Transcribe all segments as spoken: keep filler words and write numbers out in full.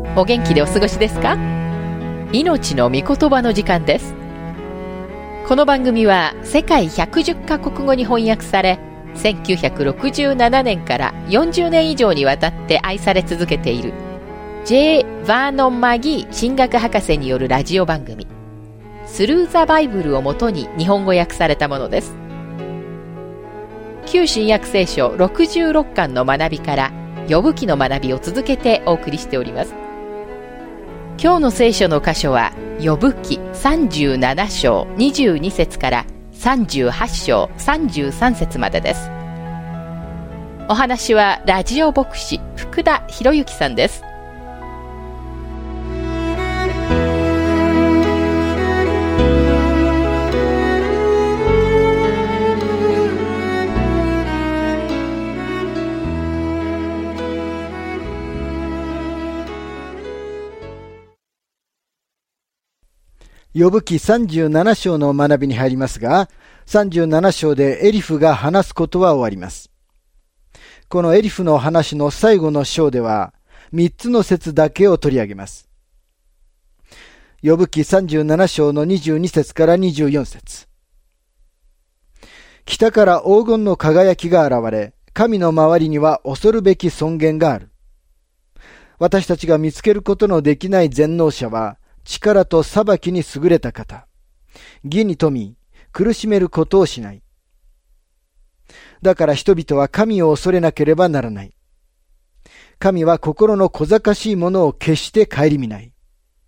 お元気でお過ごしですか？命の御言葉の時間です。この番組は世界ひゃくじゅっカ国語に翻訳され、せんきゅうひゃくろくじゅうななねんからよんじゅうねん以上にわたって愛され続けている J. バーノン・マギー神学博士によるラジオ番組スルー・ザ・バイブルをもとに日本語訳されたものです。旧新約聖書ろくじゅうろっかんの学びから呼ぶ記の学びを続けてお送りしております。今日の聖書の箇所は呼ぶ記さんじゅうなな章にじゅうに節からさんじゅうはち章さんじゅうさん節までです。お話はラジオ牧師福田博之さんです。 呼ぶ記さんじゅうなな章の学びに入りますが、さんじゅうなな章でエリフが話すことは終わります。このエリフの話の最後の章では、みっつの節だけを取り上げます。呼ぶ記さんじゅうなな章のにじゅうに節からにじゅうよん節。北から黄金の輝きが現れ、神の周りには恐るべき尊厳がある。私たちが見つけることのできない全能者は、力と裁きに優れた方。義に富み、苦しめることをしない。だから人々は神を恐れなければならない。神は心の小賢しいものを決して顧みない。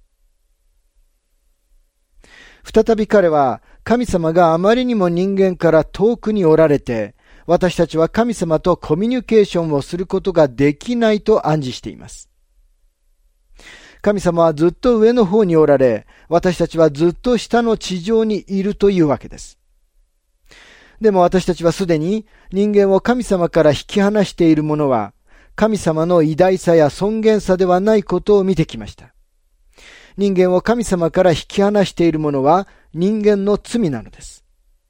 再び彼は、神様があまりにも人間から遠くにおられて、私たちは神様とコミュニケーションをすることができないと暗示しています。神様はずっと上の方におられ、私たちはずっと下の地上にいるというわけです。でも私たちはすでに人間を神様から引き離しているものは、神様の偉大さや尊厳さではないことを見てきました。人間を神様から引き離しているものは人間の罪なのです。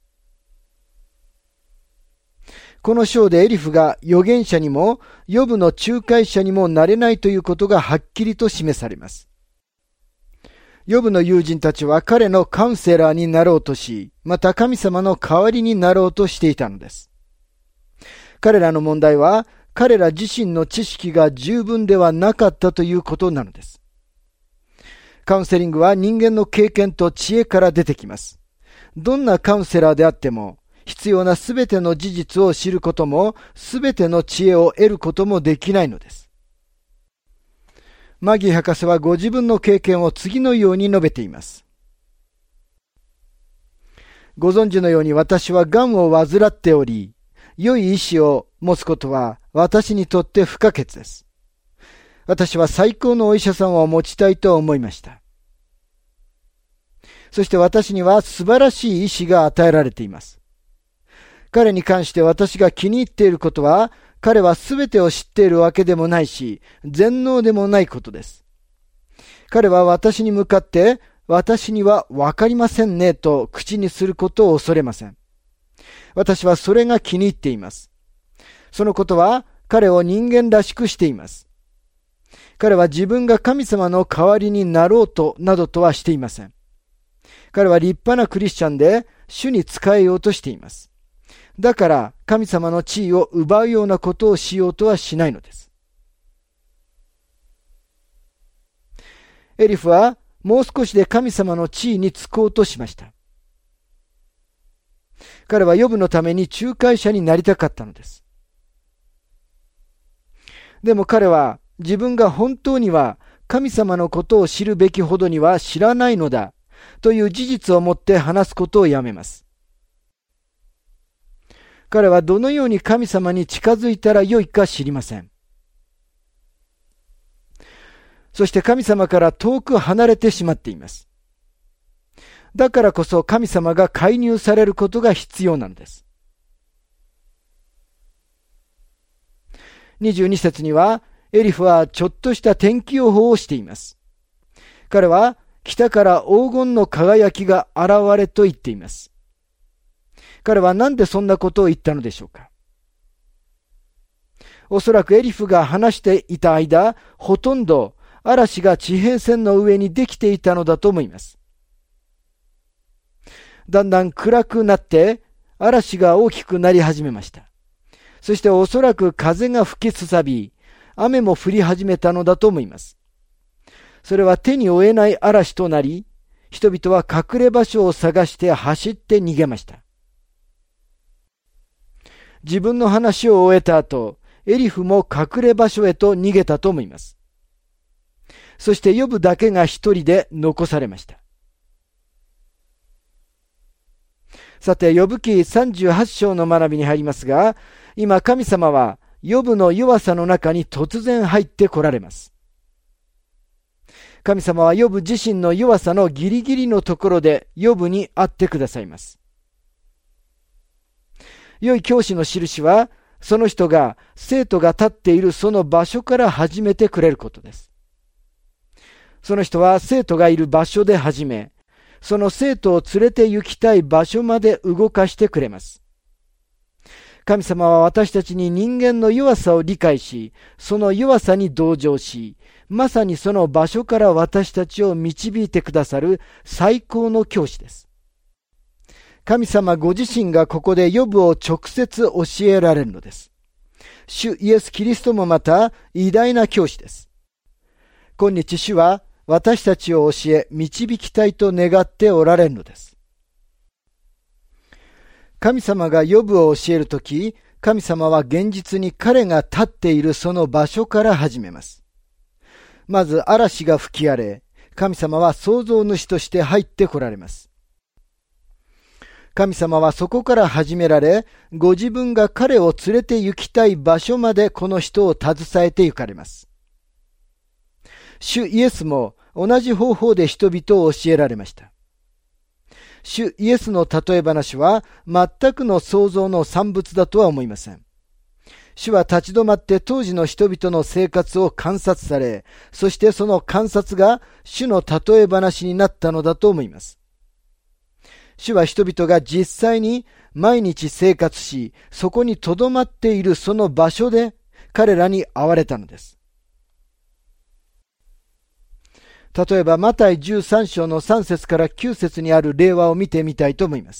この章でエリフが預言者にも、ヨブの仲介者にもなれないということがはっきりと示されます。ヨブの友人たちは彼のカウンセラーになろうとし、また神様の代わりになろうとしていたのです。彼らの問題は、彼ら自身の知識が十分ではなかったということなのです。カウンセリングは人間の経験と知恵から出てきます。どんなカウンセラーであっても、必要なすべての事実を知ることも、すべての知恵を得ることもできないのです。マギー博士はご自分の経験を次のように述べています。ご存知のように私は癌を患っており、良い意志を持つことは私にとって不可欠です。私は最高のお医者さんを持ちたいと思いました。そして私には素晴らしい意志が与えられています。彼に関して私が気に入っていることは、彼は全てを知っているわけでもないし、全能でもないことです。彼は私に向かって、私にはわかりませんねと口にすることを恐れません。私はそれが気に入っています。そのことは彼を人間らしくしています。彼は自分が神様の代わりになろうとなどとはしていません。彼は立派なクリスチャンで主に仕えようとしています。だから神様の地位を奪うようなことをしようとはしないのです。エリフはもう少しで神様の地位に就こうとしました。彼はヨブのために仲介者になりたかったのです。でも彼は自分が本当には神様のことを知るべきほどには知らないのだという事実をもって話すことをやめます。彼はどのように神様に近づいたらよいか知りません。そして神様から遠く離れてしまっています。だからこそ神様が介入されることが必要なのです。にじゅうに節には、エリフはちょっとした天気予報をしています。彼は北から黄金の輝きが現れと言っています。彼は何でそんなことを言ったのでしょうか。おそらくエリフが話していた間、ほとんど嵐が地平線の上にできていたのだと思います。だんだん暗くなって嵐が大きくなり始めました。そしておそらく風が吹きすさび、雨も降り始めたのだと思います。それは手に負えない嵐となり、人々は隠れ場所を探して走って逃げました。自分の話を終えた後、エリフも隠れ場所へと逃げたと思います。そしてヨブだけが一人で残されました。さて、ヨブ記さんじゅうはち章の学びに入りますが、今神様はヨブの弱さの中に突然入ってこられます。神様はヨブ自身の弱さのギリギリのところでヨブに会ってくださいます。良い教師の印は、その人が生徒が立っているその場所から始めてくれることです。その人は生徒がいる場所で始め、その生徒を連れて行きたい場所まで動かしてくれます。神様は私たちに人間の弱さを理解し、その弱さに同情し、まさにその場所から私たちを導いてくださる最高の教師です。神様ご自身がここでヨブを直接教えられるのです。主イエス・キリストもまた偉大な教師です。今日主は私たちを教え導きたいと願っておられるのです。神様がヨブを教えるとき、神様は現実に彼が立っているその場所から始めます。まず嵐が吹き荒れ、神様は創造主として入ってこられます。神様はそこから始められ、ご自分が彼を連れて行きたい場所までこの人を携えて行かれます。主イエスも同じ方法で人々を教えられました。主イエスの例え話は全くの創造の産物だとは思いません。主は立ち止まって当時の人々の生活を観察され、そしてその観察が主の例え話になったのだと思います。主は人々が実際に毎日生活し、そこに留まっているその場所で彼らに会われたのです。例えばマタイじゅうさん章のさん節からきゅう節にある例話を見てみたいと思います。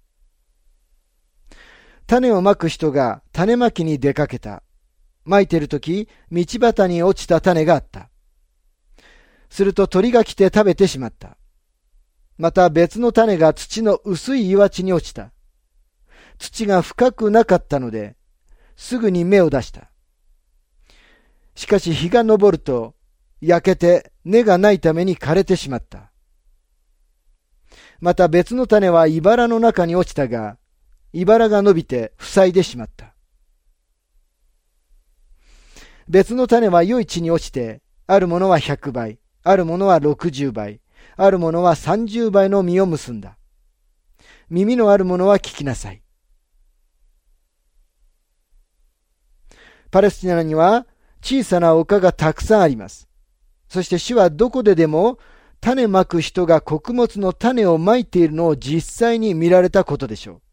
種をまく人が種まきに出かけた。まいているとき、道端に落ちた種があった。すると鳥が来て食べてしまった。また別の種が土の薄い岩地に落ちた。土が深くなかったので、すぐに芽を出した。しかし日が昇ると、焼けて根がないために枯れてしまった。また別の種は茨の中に落ちたが、茨が伸びて塞いでしまった。別の種は良い地に落ちて、あるものはひゃくばい、あるものはろくじゅうばい、あるものはさんじゅうばいの実を結んだ。耳のあるものは聞きなさい。パレスチナには小さな丘がたくさんあります。そして主はどこででも種まく人が穀物の種をまいているのを実際に見られたことでしょ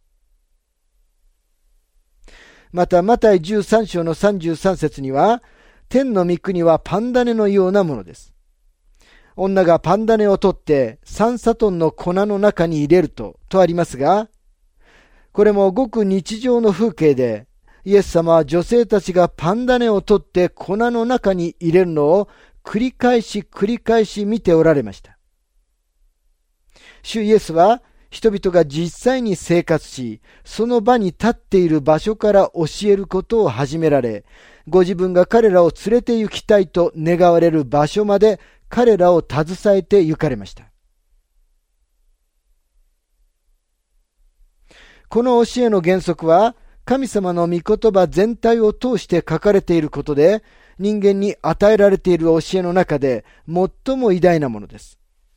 う。またマタイじゅうさん章のさんじゅうさん節には、天の御国はパン種のようなものです。女がパン種を取ってさんサトンの粉の中に入れると、とありますが、これもごく日常の風景で、イエス様は女性たちがパン種を取って粉の中に入れるのを繰り返し繰り返し見ておられました。主イエスは人々が実際に生活し、その場に立っている場所から教えることを始められ、ご自分が彼らを連れて行きたいと願われる場所まで彼らを携えて行かれました。この教えの原則は、神様の御言葉全体を通して書かれていることで、人間に与えられている教えの中で最も偉大なものです。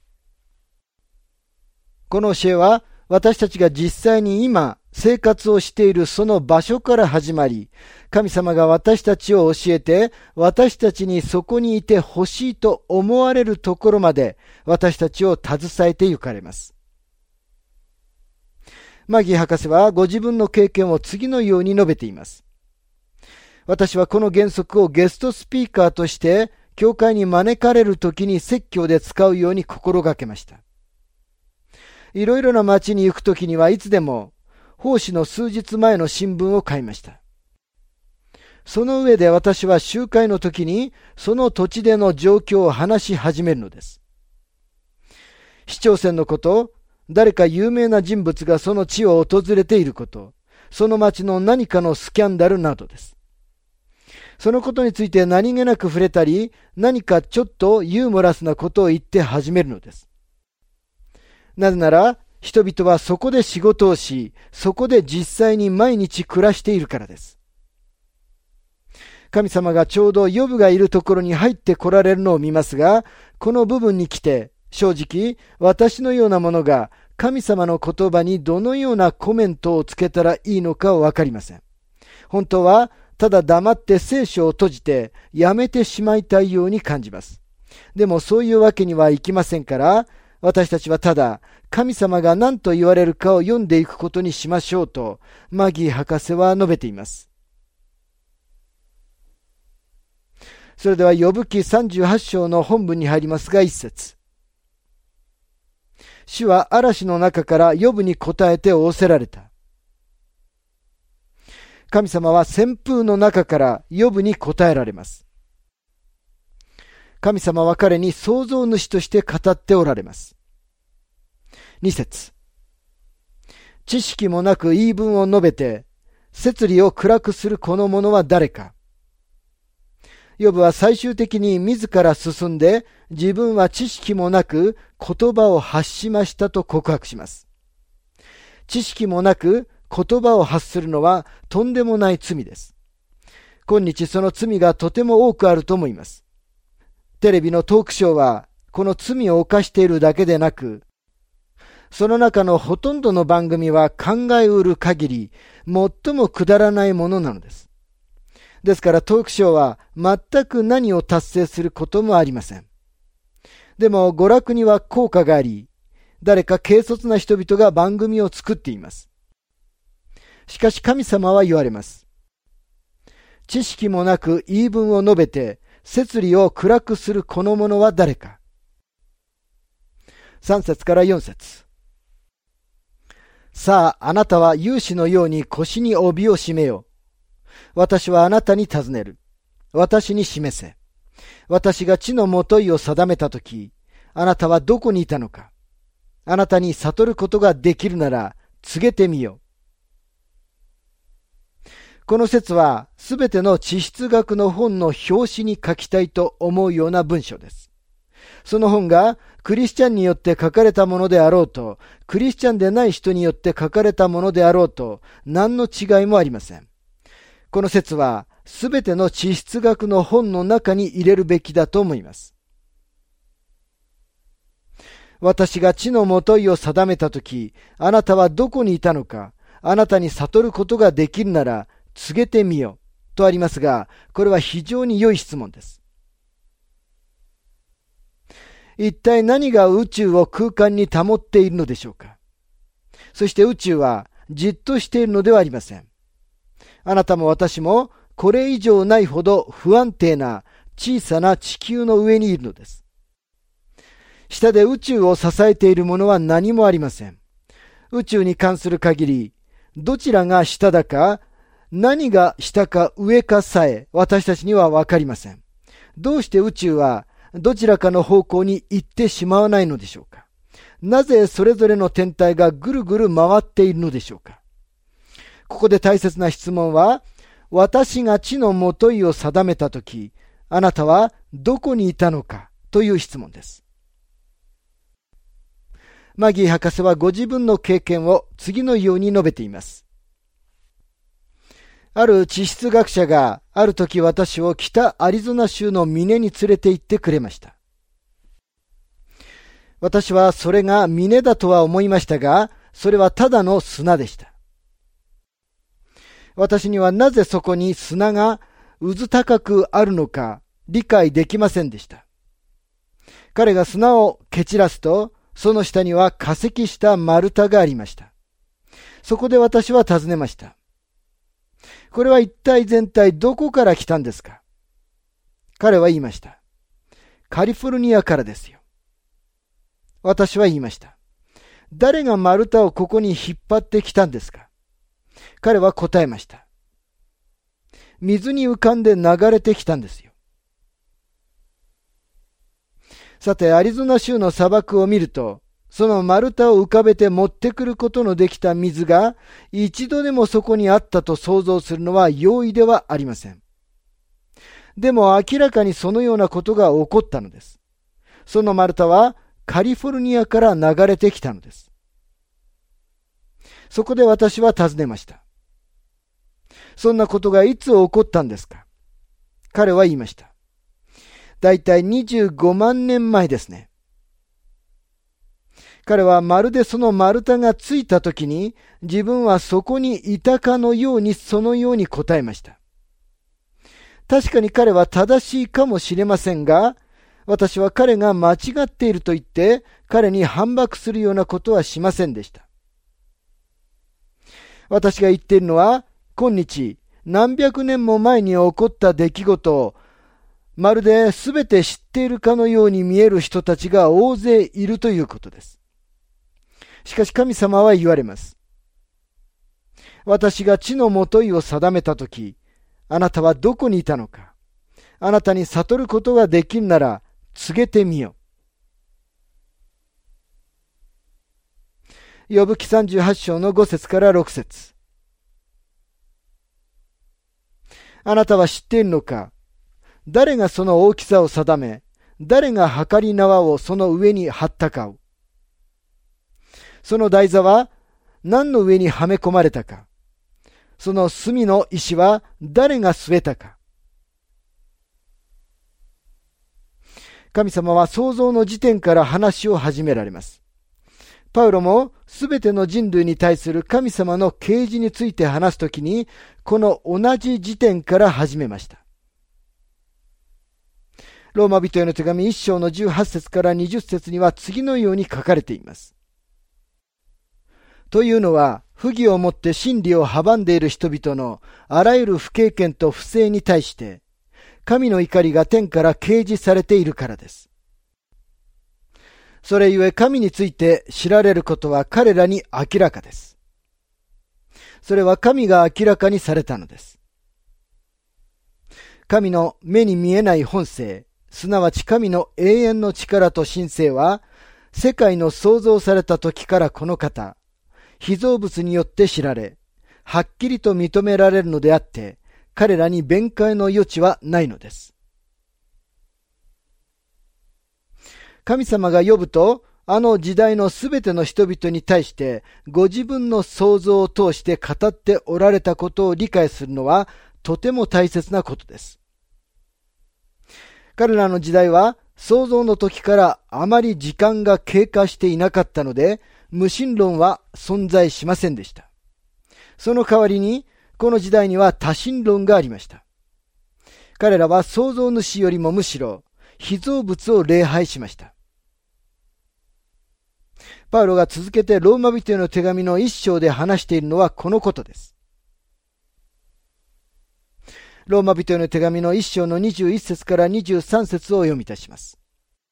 この教えは私たちが実際に今生活をしているその場所から始まり、神様が私たちを教えて、私たちにそこにいてほしいと思われるところまで私たちを携えて行かれます。マギー博士はご自分の経験を次のように述べています。私はこの原則をゲストスピーカーとして教会に招かれるときに説教で使うように心がけました。いろいろな町に行くときにはいつでも奉仕の数日前の新聞を買いました。その上で私は集会の時にその土地での状況を話し始めるのです。市長選のこと、誰か有名な人物がその地を訪れていること、その町の何かのスキャンダルなどです。そのことについて何気なく触れたり、何かちょっとユーモラスなことを言って始めるのです。なぜなら、人々はそこで仕事をし、そこで実際に毎日暮らしているからです。神様がちょうどヨブがいるところに入って来られるのを見ますが、この部分に来て、正直、私のようなものが神様の言葉にどのようなコメントをつけたらいいのかわかりません。本当は、ただ黙って聖書を閉じてやめてしまいたいように感じます。でもそういうわけにはいきませんから、私たちはただ神様が何と言われるかを読んでいくことにしましょうと、マギー博士は述べています。それではヨブ記さんじゅうはち章の本文に入りますが、一節。主は嵐の中からヨブに答えて仰せられた。神様は旋風の中からヨブに答えられます。神様は彼に創造主として語っておられます。二節。知識もなく言い分を述べて、摂理を暗くするこの者は誰か。ヨブは最終的に自ら進んで、自分は知識もなく言葉を発しましたと告白します。知識もなく言葉を発するのはとんでもない罪です。今日その罪がとても多くあると思います。テレビのトークショーはこの罪を犯しているだけでなく、その中のほとんどの番組は考えうる限り最もくだらないものなのです。ですからトークショーは全く何を達成することもありません。でも娯楽には効果があり、誰か軽率な人々が番組を作っています。しかし神様は言われます。知識もなく言い分を述べて、摂理を暗くするこの者は誰か。さん節からよん節。さあ、あなたは勇士のように腰に帯を締めよ。私はあなたに尋ねる。私に示せ。私が地のもといを定めたとき、あなたはどこにいたのか。あなたに悟ることができるなら告げてみよ。この説はすべての地質学の本の表紙に書きたいと思うような文章です。その本がクリスチャンによって書かれたものであろうと、クリスチャンでない人によって書かれたものであろうと、何の違いもありません。この説はすべての地質学の本の中に入れるべきだと思います。私が地のもといを定めたとき、あなたはどこにいたのか、あなたに悟ることができるなら告げてみよとありますが、これは非常に良い質問です。一体何が宇宙を空間に保っているのでしょうか。そして宇宙はじっとしているのではありません。あなたも私もこれ以上ないほど不安定な小さな地球の上にいるのです。下で宇宙を支えているものは何もありません。宇宙に関する限り、どちらが下だか、何が下か上かさえ私たちにはわかりません。どうして宇宙はどちらかの方向に行ってしまわないのでしょうか。なぜそれぞれの天体がぐるぐる回っているのでしょうか。ここで大切な質問は、私が地のもといを定めたとき、あなたはどこにいたのかという質問です。マギー博士はご自分の経験を次のように述べています。ある地質学者がある時私を北アリゾナ州の峰に連れて行ってくれました。私はそれが峰だとは思いましたが、それはただの砂でした。私にはなぜそこに砂が渦高くあるのか理解できませんでした。彼が砂を蹴散らすと、その下には化石した丸太がありました。そこで私は尋ねました。これは一体全体どこから来たんですか。彼は言いました。 カリフォルニアからですよ。私は言いました。誰が丸太をここに引っ張ってきたんですか？彼は答えました。水に浮かんで流れてきたんですよ。さて、アリゾナ州の砂漠を見ると、その丸太を浮かべて持ってくることのできた水が一度でもそこにあったと想像するのは容易ではありません。でも明らかにそのようなことが起こったのです。その丸太はカリフォルニアから流れてきたのです。そこで私は尋ねました。そんなことがいつ起こったんですか？彼は言いました。だいたいにじゅうごまんねんまえですね。彼はまるでその丸太がついたときに自分はそこにいたかのようにそのように答えました。確かに彼は正しいかもしれませんが、私は彼が間違っていると言って彼に反駁するようなことはしませんでした。私が言っているのは、今日何百年も前に起こった出来事をまるで全て知っているかのように見える人たちが大勢いるということです。しかし神様は言われます。私が地のもといを定めたとき、あなたはどこにいたのか。あなたに悟ることができるなら告げてみよ。ヨブ記さんじゅうはち章のご節からろく節。あなたは知っているのか。誰がその大きさを定め、誰が測り縄をその上に張ったかを。その台座は何の上にはめ込まれたか。その隅の石は誰が据えたか。神様は創造の時点から話を始められます。パウロもすべての人類に対する神様の啓示について話すときに、この同じ時点から始めました。ローマ人への手紙いっ章のじゅうはち節からにじゅっ節には次のように書かれています。というのは、不義をもって真理を阻んでいる人々のあらゆる不経験と不正に対して、神の怒りが天から掲示されているからです。それゆえ神について知られることは彼らに明らかです。それは神が明らかにされたのです。神の目に見えない本性、すなわち神の永遠の力と神性は、世界の創造された時からこの方、被造物によって知られ、はっきりと認められるのであって、彼らに弁解の余地はないのです。神様が呼ぶと、あの時代のすべての人々に対して、ご自分の創造を通して語っておられたことを理解するのは、とても大切なことです。彼らの時代は、創造の時からあまり時間が経過していなかったので、無神論は存在しませんでした。その代わりに、この時代には多神論がありました。彼らは創造主よりもむしろ、被造物を礼拝しました。パウロが続けてローマ人への手紙の一章で話しているのはこのことです。ローマ人への手紙の一章のにじゅういち節からにじゅうさん節を読みいたします。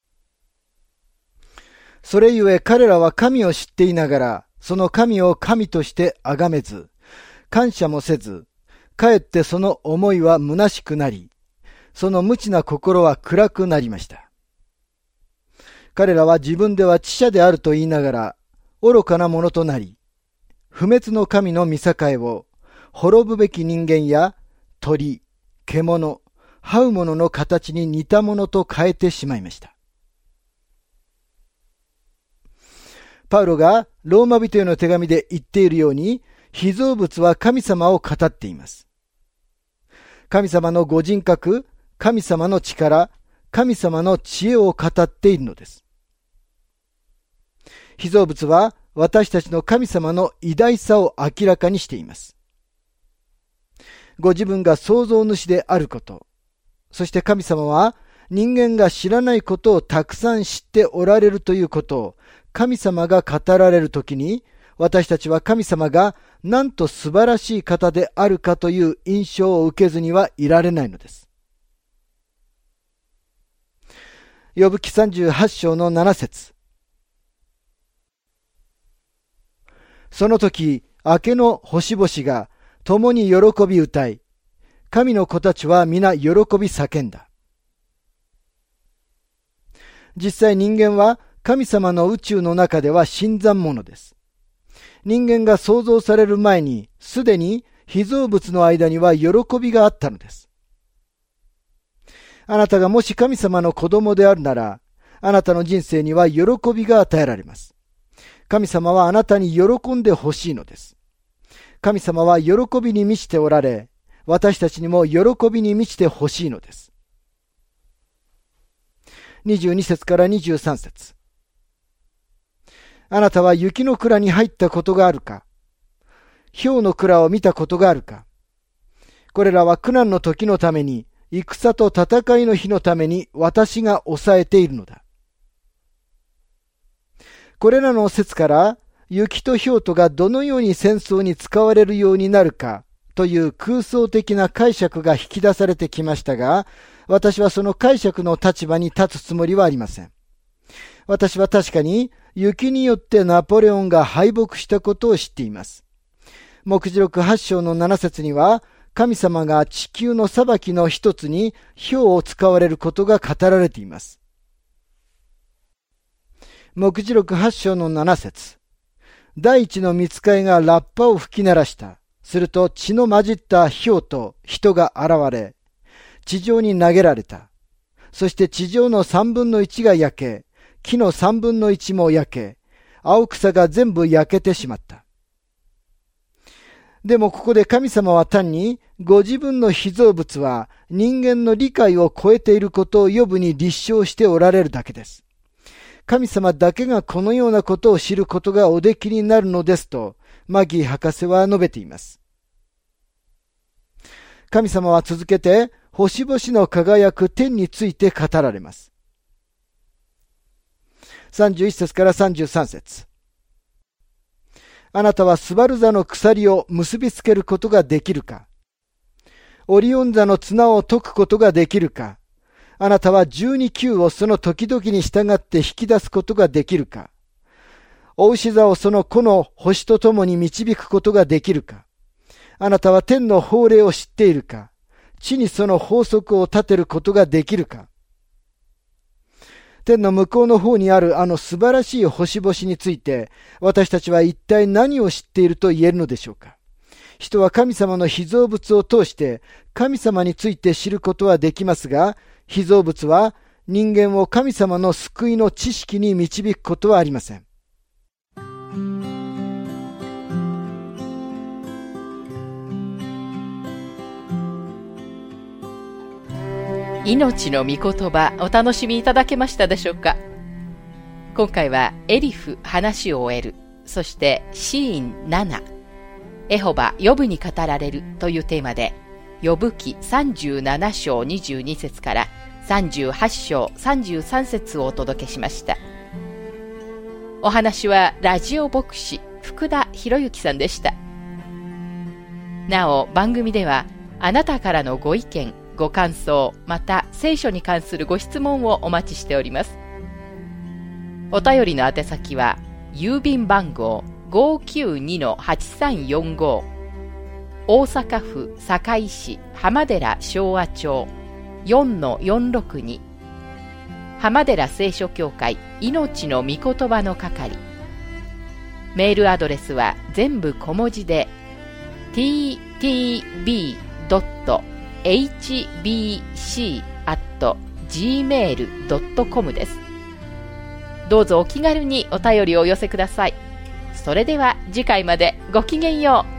それゆえ彼らは神を知っていながら、その神を神として崇めず、感謝もせず、かえってその思いは虚しくなり、その無知な心は暗くなりました。彼らは自分では知者であると言いながら、愚かなものとなり、不滅の神の御境を、滅ぶべき人間や鳥、獣、這うものの形に似たものと変えてしまいました。パウロがローマ人への手紙で言っているように、被造物は神様を語っています。神様のご人格、神様の力、神様の知恵を語っているのです。被造物は私たちの神様の偉大さを明らかにしています。ご自分が創造主であること、そして神様は人間が知らないことをたくさん知っておられるということを神様が語られるときに、私たちは神様がなんと素晴らしい方であるかという印象を受けずにはいられないのです。 ヨブ記さんじゅうはち章のなな節。その時、明けの星々が共に喜び歌い、神の子たちは皆喜び叫んだ。実際人間は神様の宇宙の中では新参者です。人間が創造される前に、すでに被造物の間には喜びがあったのです。あなたがもし神様の子供であるなら、あなたの人生には喜びが与えられます。神様はあなたに喜んでほしいのです。神様は喜びに満ちておられ、私たちにも喜びに満ちてほしいのです。にじゅうに節からにじゅうさん節。あなたは雪の蔵に入ったことがあるか？氷の蔵を見たことがあるか？これらは苦難の時のために、戦と戦いの日のために私が抑えているのだ。これらの説から雪と氷とがどのように戦争に使われるようになるかという空想的な解釈が引き出されてきましたが、私はその解釈の立場に立つつもりはありません。私は確かに雪によってナポレオンが敗北したことを知っています。黙示録はち章のなな節には、神様が地球の裁きの一つに氷を使われることが語られています。黙示録はち章のなな節。第一の御使いがラッパを吹き鳴らした。すると血の混じった氷と人が現れ、地上に投げられた。そして地上の三分の一が焼け、木の三分の一も焼け、青草が全部焼けてしまった。でもここで神様は単にご自分の被造物は人間の理解を超えていることをヨブに立証しておられるだけです。神様だけがこのようなことを知ることがおできになるのですと、マギー博士は述べています。神様は続けて、星々の輝く天について語られます。さんじゅういち節からさんじゅうさん節。あなたはスバル座の鎖を結びつけることができるか？オリオン座の綱を解くことができるか？あなたは十二球をその時々に従って引き出すことができるか？お牛座をその子の星とともに導くことができるか？あなたは天の法令を知っているか？地にその法則を立てることができるか？天の向こうの方にあるあの素晴らしい星々について、私たちは一体何を知っていると言えるのでしょうか？人は神様の被造物を通して神様について知ることはできますが、被造物は人間を神様の救いの知識に導くことはありません。 命の御言葉、お楽しみいただけましたでしょうか？今回はエリフ話を終える、そしてシーンなな、エホバヨブに語られるというテーマで、ヨブ記さんじゅうなな章にじゅうに節からさんじゅうはち章さんじゅうさん節をお届けしました。お話はラジオ牧師福田博之さんでした。なお番組ではあなたからのご意見ご感想、また聖書に関するご質問をお待ちしております。お便りの宛先は郵便番号 ごーきゅうにのはちさんよんご、大阪府堺市浜寺昭和町 よんのよんろくに、浜寺聖書協会命の御言葉の係。メールアドレスは全部小文字で ティーティービードットエイチビーシー アット ジーメール ドットコム です。どうぞお気軽にお便りをお寄せください。それでは次回までごきげんよう。